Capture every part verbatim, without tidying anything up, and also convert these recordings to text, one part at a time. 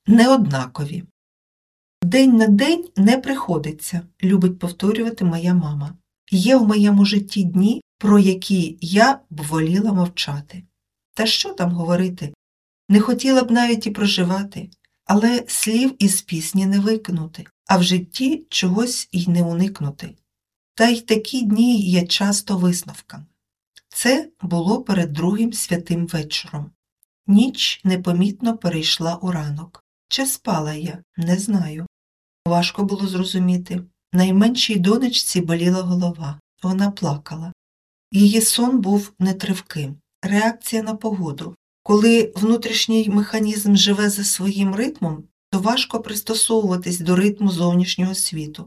неоднакові. День на день не приходиться, любить повторювати моя мама. Є в моєму житті дні, про які я б воліла мовчати. Та що там говорити? Не хотіла б навіть і проживати, але слів із пісні не викинути, а в житті чогось і не уникнути. Та й такі дні є часто висновками. Це було перед другим святим вечором. Ніч непомітно перейшла у ранок. Чи спала я? Не знаю. Важко було зрозуміти. Найменшій донечці боліла голова. Вона плакала. Її сон був нетривким. Реакція на погоду. Коли внутрішній механізм живе за своїм ритмом, то важко пристосовуватись до ритму зовнішнього світу.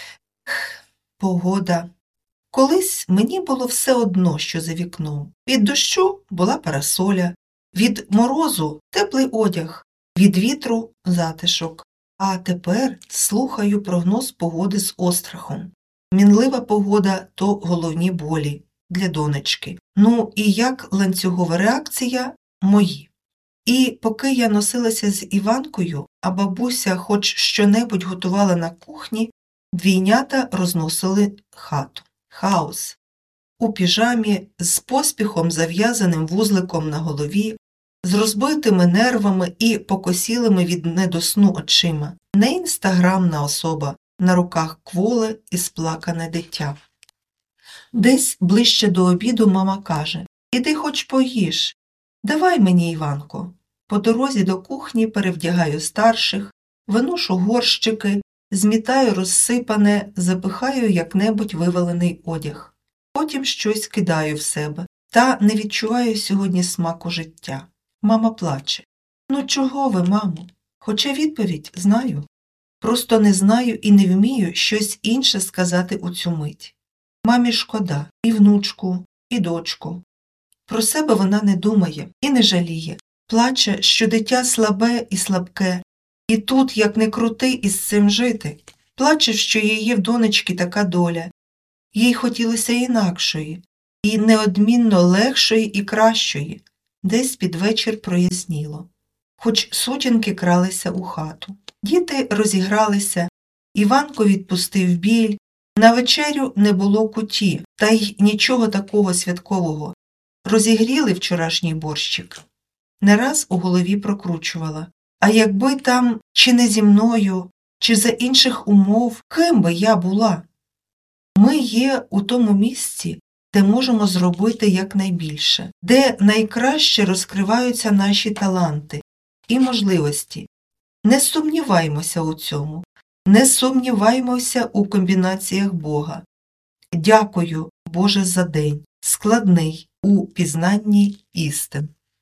Ех, погода. Колись мені було все одно, що за вікном. Від дощу була парасоля, від морозу – теплий одяг, від вітру – затишок. А тепер слухаю прогноз погоди з острахом. Мінлива погода – то головні болі для донечки. Ну і як ланцюгова реакція – мої. І поки я носилася з Іванкою, а бабуся хоч щонебудь готувала на кухні, двійнята розносили хату. Хаос. У піжамі, з поспіхом зав'язаним вузликом на голові, з розбитими нервами і покосілими від недосну очима. Не інстаграмна особа, на руках кволе і сплакане дитя. Десь ближче до обіду мама каже: «Іди хоч поїж. Давай мені, Іванко». По дорозі до кухні перевдягаю старших, виношу горщики, змітаю розсипане, запихаю як-небудь вивалений одяг. Потім щось кидаю в себе, та не відчуваю сьогодні смаку життя. Мама плаче. «Ну чого ви, мамо?» Хоча відповідь знаю. Просто не знаю і не вмію щось інше сказати у цю мить. Мамі шкода і внучку, і дочку. Про себе вона не думає і не жаліє. Плаче, що дитя слабе і слабке, і тут, як не крути, із цим жити. Плаче, що її в донечки така доля. Їй хотілося інакшої, і неодмінно легшої і кращої. Десь під вечір проясніло. Хоч сутінки кралися у хату. Діти розігралися, Іванко відпустив біль, на вечерю не було куті, та й нічого такого святкового. Розігріли вчорашній борщик. Не раз у голові прокручувала. А якби там чи не зі мною, чи за інших умов, ким би я була? Ми є у тому місці, де можемо зробити якнайбільше, де найкраще розкриваються наші таланти і можливості. Не сумніваймося у цьому, не сумніваймося у комбінаціях Бога. Дякую, Боже, за день, складний у пізнанні істин.